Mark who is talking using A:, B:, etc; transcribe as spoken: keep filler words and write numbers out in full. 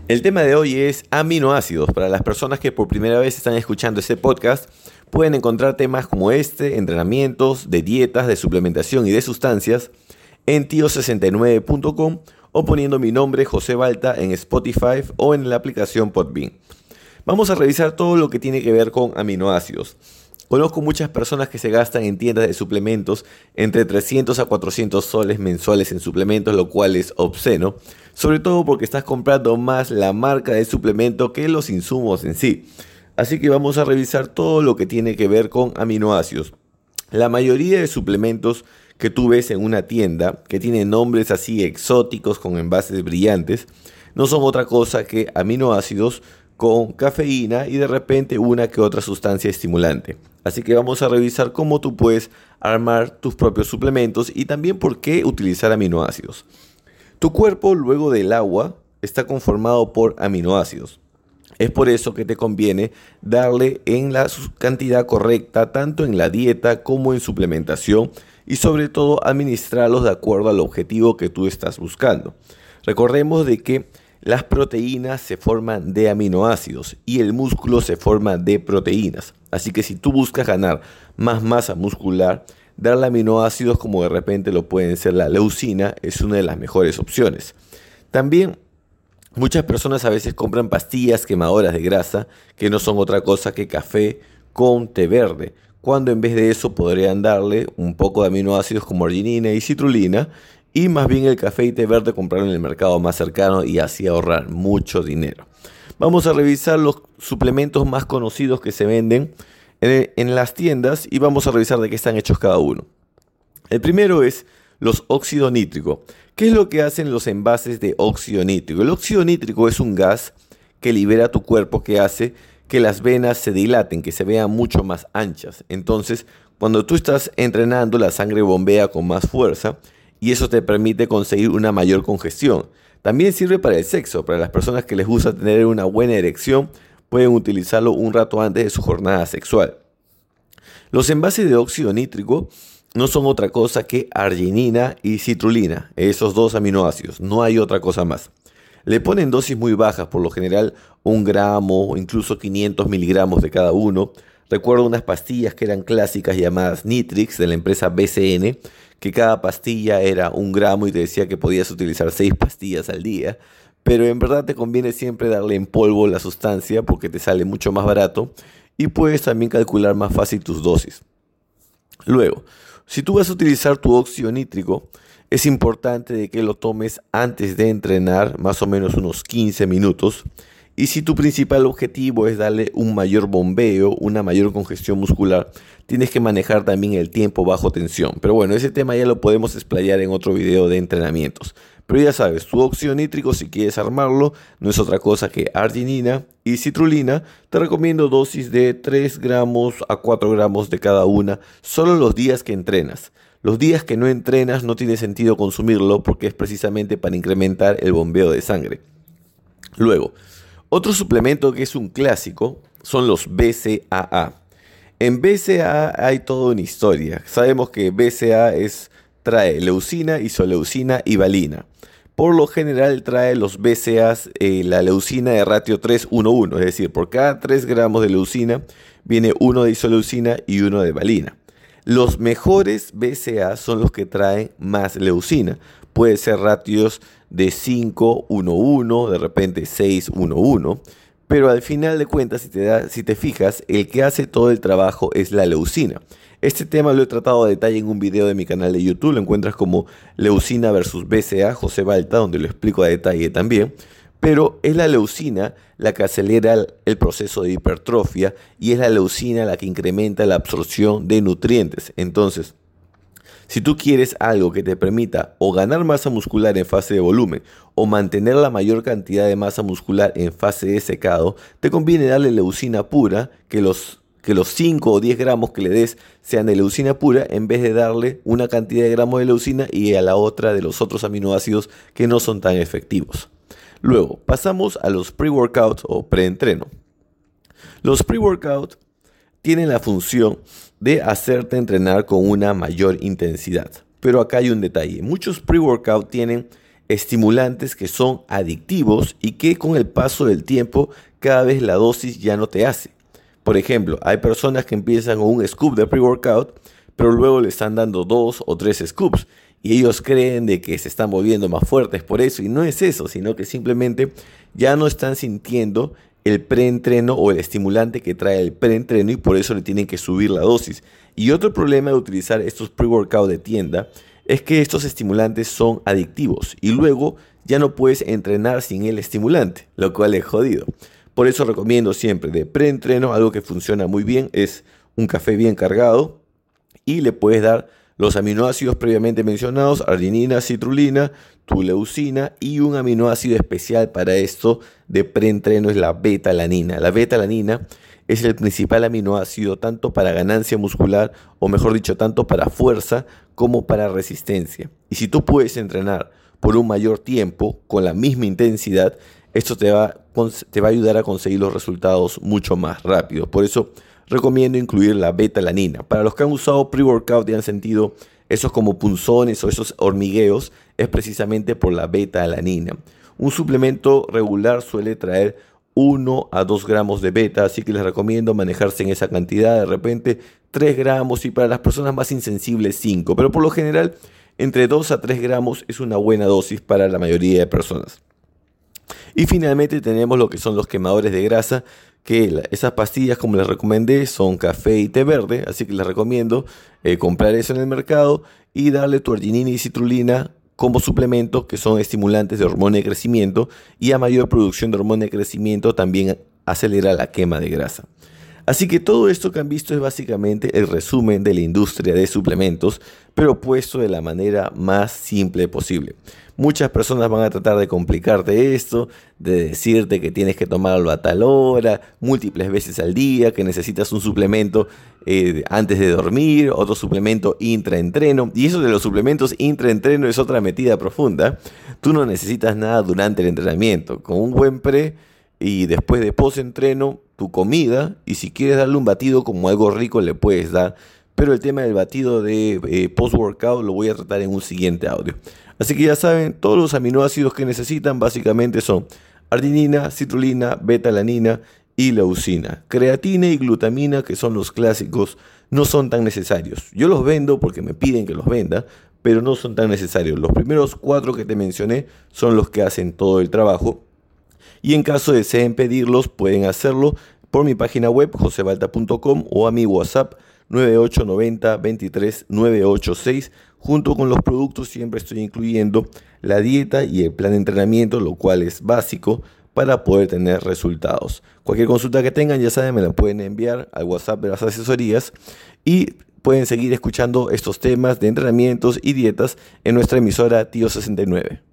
A: El tema de hoy es aminoácidos. Para las personas que por primera vez están escuchando este podcast, pueden encontrar temas como este, entrenamientos, de dietas, de suplementación y de sustancias en tio sesenta y nueve punto com o poniendo mi nombre José Balta en Spotify o en la aplicación Podbean. Vamos a revisar todo lo que tiene que ver con aminoácidos. Conozco muchas personas que se gastan en tiendas de suplementos entre trescientos a cuatrocientos soles mensuales en suplementos, lo cual es obsceno, sobre todo porque estás comprando más la marca de suplemento que los insumos en sí. Así que vamos a revisar todo lo que tiene que ver con aminoácidos. La mayoría de suplementos que tú ves en una tienda, que tienen nombres así exóticos con envases brillantes, no son otra cosa que aminoácidos con cafeína y de repente una que otra sustancia estimulante. Así que vamos a revisar cómo tú puedes armar tus propios suplementos y también por qué utilizar aminoácidos. Tu cuerpo, luego del agua, está conformado por aminoácidos. Es por eso que te conviene darle en la cantidad correcta, tanto en la dieta como en suplementación, y sobre todo administrarlos de acuerdo al objetivo que tú estás buscando. Recordemos de que las proteínas se forman de aminoácidos y el músculo se forma de proteínas. Así que si tú buscas ganar más masa muscular, darle aminoácidos como de repente lo pueden ser la leucina es una de las mejores opciones. También muchas personas a veces compran pastillas quemadoras de grasa que no son otra cosa que café con té verde, cuando en vez de eso podrían darle un poco de aminoácidos como arginina y citrulina, y más bien el café y té verde comprarlo en el mercado más cercano y así ahorrar mucho dinero. Vamos a revisar los suplementos más conocidos que se venden en, en las tiendas y vamos a revisar de qué están hechos cada uno. El primero es los óxido nítrico. ¿Qué es lo que hacen los envases de óxido nítrico? El óxido nítrico es un gas que libera tu cuerpo, que hace que las venas se dilaten, que se vean mucho más anchas. Entonces, cuando tú estás entrenando, la sangre bombea con más fuerza y eso te permite conseguir una mayor congestión. También sirve para el sexo. Para las personas que les gusta tener una buena erección, pueden utilizarlo un rato antes de su jornada sexual. Los envases de óxido nítrico no son otra cosa que arginina y citrulina, esos dos aminoácidos, no hay otra cosa más. Le ponen dosis muy bajas, por lo general un gramo o incluso quinientos miligramos de cada uno. Recuerdo unas pastillas que eran clásicas llamadas Nitrix de la empresa B C N, que cada pastilla era un gramo y te decía que podías utilizar seis pastillas al día. Pero en verdad te conviene siempre darle en polvo la sustancia porque te sale mucho más barato y puedes también calcular más fácil tus dosis. Luego, si tú vas a utilizar tu óxido nítrico, es importante de que lo tomes antes de entrenar, más o menos unos quince minutos. Y si tu principal objetivo es darle un mayor bombeo, una mayor congestión muscular, tienes que manejar también el tiempo bajo tensión. Pero bueno, ese tema ya lo podemos explayar en otro video de entrenamientos. Pero ya sabes, tu óxido nítrico, si quieres armarlo, no es otra cosa que arginina y citrulina. Te recomiendo dosis de tres gramos a cuatro gramos de cada una, solo los días que entrenas. Los días que no entrenas no tiene sentido consumirlo porque es precisamente para incrementar el bombeo de sangre. Luego, otro suplemento que es un clásico son los B C A A. En B C A A hay toda una historia. Sabemos que B C A A es, trae leucina, isoleucina y valina. Por lo general trae los B C A As eh, la leucina de ratio tres uno uno, es decir, por cada tres gramos de leucina viene uno de isoleucina y uno de valina. Los mejores B C A son los que traen más leucina. Puede ser ratios de cinco uno uno, de repente seis uno uno. Pero al final de cuentas, si te, da, si te fijas, el que hace todo el trabajo es la leucina. Este tema lo he tratado a detalle en un video de mi canal de YouTube. Lo encuentras como leucina versus B C A, José Balta, donde lo explico a detalle también. Pero es la leucina la que acelera el, el proceso de hipertrofia y es la leucina la que incrementa la absorción de nutrientes. Entonces, si tú quieres algo que te permita o ganar masa muscular en fase de volumen o mantener la mayor cantidad de masa muscular en fase de secado, te conviene darle leucina pura, que los, que los cinco o diez gramos que le des sean de leucina pura en vez de darle una cantidad de gramos de leucina y a la otra de los otros aminoácidos que no son tan efectivos. Luego, pasamos a los pre-workout o preentreno. Los pre-workout tienen la función de hacerte entrenar con una mayor intensidad. Pero acá hay un detalle. Muchos pre-workout tienen estimulantes que son adictivos y que con el paso del tiempo cada vez la dosis ya no te hace. Por ejemplo, hay personas que empiezan con un scoop de pre-workout, pero luego le están dando dos o tres scoops y ellos creen de que se están volviendo más fuertes por eso, y no es eso, sino que simplemente ya no están sintiendo el preentreno o el estimulante que trae el preentreno y por eso le tienen que subir la dosis. Y otro problema de utilizar estos pre-workout de tienda es que estos estimulantes son adictivos y luego ya no puedes entrenar sin el estimulante, lo cual es jodido. Por eso recomiendo siempre de preentreno, algo que funciona muy bien es un café bien cargado y le puedes dar los aminoácidos previamente mencionados, arginina, citrulina, tu leucina, y un aminoácido especial para esto de preentreno es la beta-alanina. La beta-alanina es el principal aminoácido tanto para ganancia muscular, o mejor dicho, tanto para fuerza como para resistencia. Y si tú puedes entrenar por un mayor tiempo con la misma intensidad, esto te va, te va a ayudar a conseguir los resultados mucho más rápido. Por eso recomiendo incluir la beta-alanina. Para los que han usado pre-workout y han sentido esos como punzones o esos hormigueos, es precisamente por la beta-alanina. Un suplemento regular suele traer uno a dos gramos de beta, así que les recomiendo manejarse en esa cantidad, de repente tres gramos, y para las personas más insensibles cinco, pero por lo general entre dos a tres gramos es una buena dosis para la mayoría de personas. Y finalmente tenemos lo que son los quemadores de grasa, que la, esas pastillas, como les recomendé, son café y té verde, así que les recomiendo eh, comprar eso en el mercado y darle tu arginina y citrulina como suplemento, que son estimulantes de hormona de crecimiento, y a mayor producción de hormona de crecimiento también acelera la quema de grasa. Así que todo esto que han visto es básicamente el resumen de la industria de suplementos, pero puesto de la manera más simple posible. Muchas personas van a tratar de complicarte esto, de decirte que tienes que tomarlo a tal hora, múltiples veces al día, que necesitas un suplemento eh, antes de dormir, otro suplemento intraentreno. Y eso de los suplementos intraentreno es otra metida profunda. Tú no necesitas nada durante el entrenamiento. Con un buen pre y después de post-entreno, tu comida, y si quieres darle un batido como algo rico le puedes dar, pero el tema del batido de eh, post-workout lo voy a tratar en un siguiente audio. Así que ya saben, todos los aminoácidos que necesitan básicamente son arginina, citrulina, beta-alanina y leucina. Creatina y glutamina, que son los clásicos, no son tan necesarios. Yo los vendo porque me piden que los venda, pero no son tan necesarios. Los primeros cuatro que te mencioné son los que hacen todo el trabajo. Y en caso deseen pedirlos, pueden hacerlo por mi página web jose balta punto com o a mi WhatsApp nueve ocho nueve cero, dos tres, nueve ocho seis. Junto con los productos siempre estoy incluyendo la dieta y el plan de entrenamiento, lo cual es básico para poder tener resultados. Cualquier consulta que tengan, ya saben, me la pueden enviar al WhatsApp de las asesorías y pueden seguir escuchando estos temas de entrenamientos y dietas en nuestra emisora Tío sesenta y nueve.